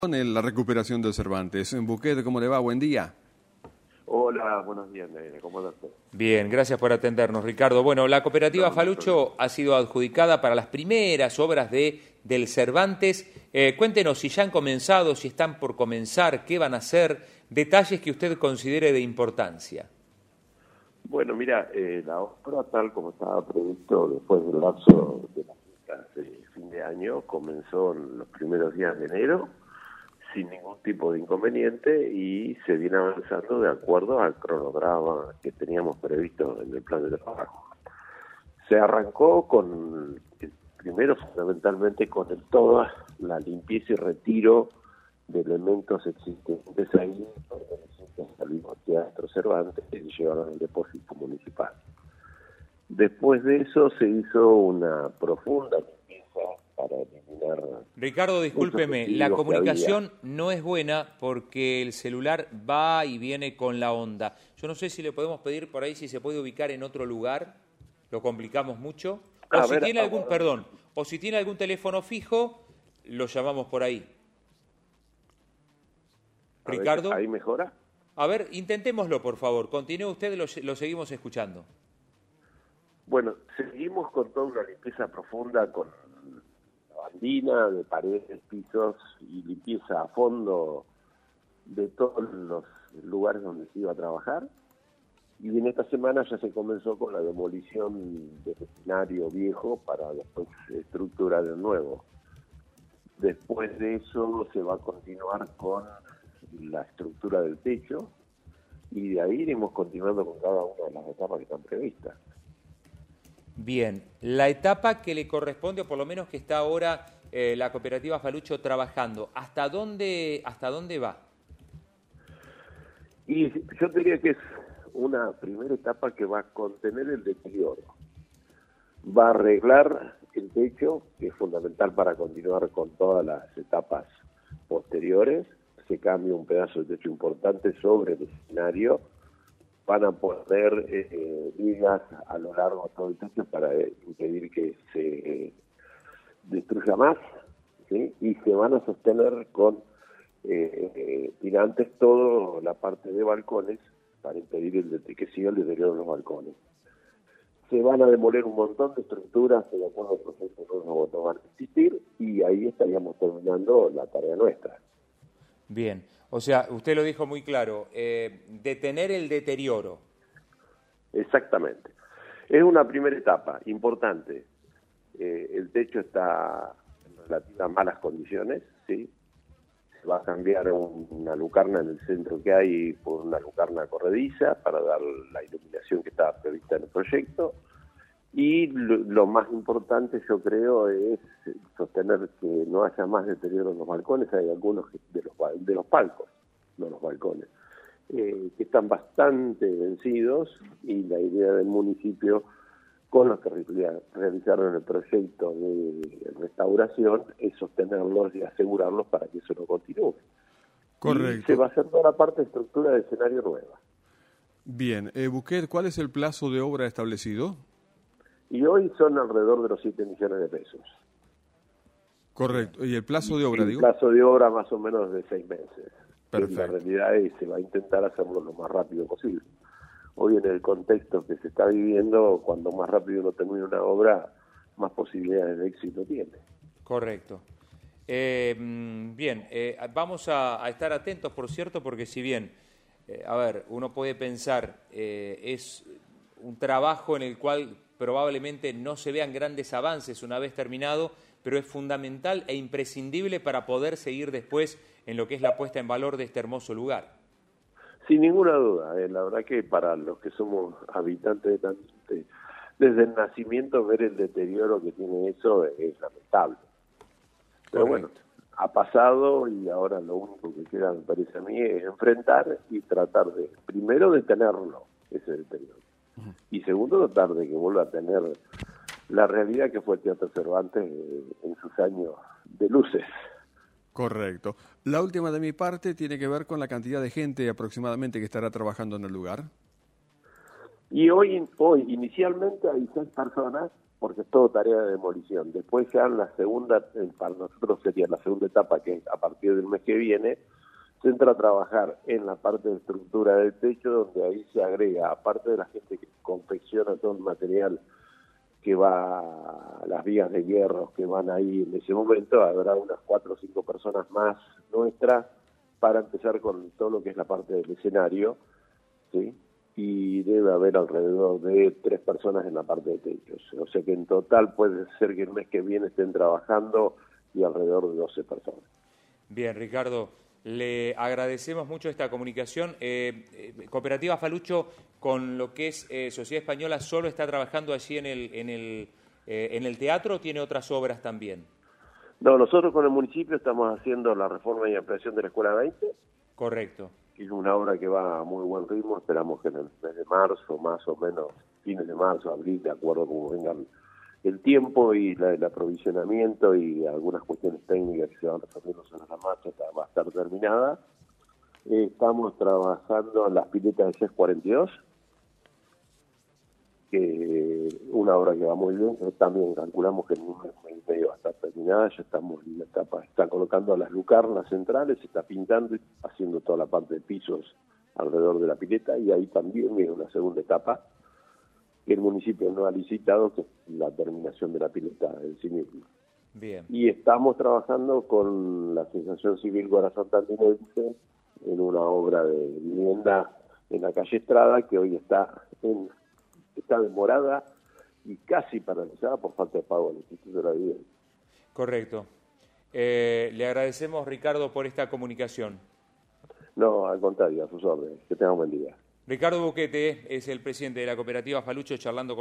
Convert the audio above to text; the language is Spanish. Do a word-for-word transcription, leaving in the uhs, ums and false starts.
En la recuperación del Cervantes. En Buquet, ¿cómo le va? Buen día. Hola, buenos días, Nene. ¿Cómo estás? Bien, gracias por atendernos, Ricardo. Bueno, la cooperativa No, Falucho ha sido adjudicada para las primeras obras de, del Cervantes. Eh, cuéntenos si ya han comenzado, si están por comenzar, qué van a hacer, detalles que usted considere de importancia. Bueno, mira, eh, la obra tal como estaba previsto después del lapso de las fiestas de fin de año, comenzó en los primeros días de enero, sin ningún tipo de inconveniente, y se viene avanzando de acuerdo al cronograma que teníamos previsto en el plan de trabajo. Se arrancó con, primero fundamentalmente con el, toda la limpieza y retiro de elementos existentes ahí, al mismo Teatro Cervantes, que llevaron al depósito municipal. Después de eso se hizo una profunda limpieza para eliminar... Ricardo, discúlpeme, la comunicación no es buena porque el celular va y viene con la onda. Yo no sé si le podemos pedir por ahí si se puede ubicar en otro lugar, lo complicamos mucho. O A si ver, tiene a algún, ver. perdón, o si tiene algún teléfono fijo, lo llamamos por ahí. A ver, Ricardo. ¿ahí mejora? A ver, intentémoslo, por favor. Continúe usted, lo, lo seguimos escuchando. Bueno, seguimos con toda una limpieza profunda con lavandina de paredes, pisos y limpieza a fondo de todos los lugares donde se iba a trabajar. Y en esta semana ya se comenzó con la demolición del escenario viejo para después estructurar el nuevo. Después de eso se va a continuar con la estructura del techo y de ahí iremos continuando con cada una de las etapas que están previstas. Bien, la etapa que le corresponde, o por lo menos que está ahora eh, la cooperativa Falucho trabajando, ¿hasta dónde, hasta dónde va? Y yo diría que es una primera etapa que va a contener el deterioro. Va a arreglar el techo, que es fundamental para continuar con todas las etapas posteriores. Se cambia un pedazo de techo importante sobre el escenario. Van a poner eh, vigas a lo largo de todo el techo para eh, impedir que se eh, destruya más, ¿sí? Y se van a sostener con eh, eh, tirantes toda la parte de balcones para impedir el que siga el deterioro de los balcones. Se van a demoler un montón de estructuras que de acuerdo al proceso no, no van a existir y ahí estaríamos terminando la tarea nuestra. Bien, o sea, usted lo dijo muy claro, eh, detener el deterioro. Exactamente. Es una primera etapa importante. Eh, el techo está en relativas malas condiciones, ¿sí? Se va a cambiar un, una lucarna en el centro que hay por una lucarna corrediza para dar la iluminación que estaba prevista en el proyecto. Y lo, lo más importante, yo creo, es sostener que no haya más deterioro en los balcones. Hay algunos de los, de los palcos, no los balcones, eh, que están bastante vencidos y la idea del municipio, con los que realizaron el proyecto de restauración, es sostenerlos y asegurarlos para que eso no continúe. Correcto. Y se va a hacer toda la parte de estructura de escenario nueva. Bien, eh, Buquet, ¿cuál es el plazo de obra establecido? Y hoy son alrededor de los siete millones de pesos. Correcto. ¿Y el plazo de obra, el digo? El plazo de obra más o menos de seis meses. Perfecto. La realidad es que se va a intentar hacerlo lo más rápido posible. Hoy en el contexto que se está viviendo, cuando más rápido uno termina una obra, más posibilidades de éxito tiene. Correcto. Eh, bien, eh, vamos a, a estar atentos, por cierto, porque si bien, eh, a ver, uno puede pensar, eh, es un trabajo en el cual probablemente no se vean grandes avances una vez terminado, pero es fundamental e imprescindible para poder seguir después en lo que es la puesta en valor de este hermoso lugar. Sin ninguna duda, eh, la verdad que para los que somos habitantes de Tandil, desde el nacimiento ver el deterioro que tiene eso es lamentable. Pero Correcto. Bueno, ha pasado y ahora lo único que queda, me parece a mí, es enfrentar y tratar de, primero, detenerlo, ese deterioro. Uh-huh. Y segundo, tratar de que vuelva a tener la realidad que fue el Teatro Cervantes eh, en sus años de luces. Correcto. La última de mi parte tiene que ver con la cantidad de gente aproximadamente que estará trabajando en el lugar. Y hoy, hoy inicialmente hay seis personas porque es todo tarea de demolición. Después ya en la segunda, para nosotros sería la segunda etapa, que a partir del mes que viene, se entra a trabajar en la parte de estructura del techo, donde ahí se agrega, aparte de la gente que confecciona todo el material que va a las vigas de hierro que van ahí en ese momento, habrá unas cuatro o cinco personas más nuestras para empezar con todo lo que es la parte del escenario, ¿sí? Y debe haber alrededor de tres personas en la parte de techos. O sea que en total puede ser que el mes que viene estén trabajando y alrededor de doce personas. Bien, Ricardo, le agradecemos mucho esta comunicación. Eh, eh, Cooperativa Falucho, con lo que es eh, Sociedad Española, ¿solo está trabajando allí en el, en el, eh, en el teatro o tiene otras obras también? No, nosotros con el municipio estamos haciendo la reforma y ampliación de la Escuela veinte. Correcto. Es una obra que va a muy buen ritmo, esperamos que en el mes de marzo, más o menos fines de marzo, abril, de acuerdo a cómo vengan el tiempo y la, el aprovisionamiento y algunas cuestiones técnicas que se van resolviendo sobre la marcha, va a estar terminada. Eh, estamos trabajando en las piletas de C E S cuarenta y dos, que una obra que va muy bien, pero también calculamos que en un mes y medio va a estar terminada, ya estamos en la etapa, está colocando las lucarnas centrales, se está pintando y haciendo toda la parte de pisos alrededor de la pileta, y ahí también viene una segunda etapa que el municipio no ha licitado, que es la terminación de la pileta en sí misma. Bien. Y estamos trabajando con la Asociación Civil Corazón Tandinense en una obra de vivienda en la calle Estrada, que hoy está en está demorada y casi paralizada por falta de pago del Instituto de la Vivienda. Correcto. Eh, le agradecemos, Ricardo, por esta comunicación. No, al contrario, a sus órdenes. Que tenga un buen día. Ricardo Boquete es el presidente de la Cooperativa Falucho, charlando con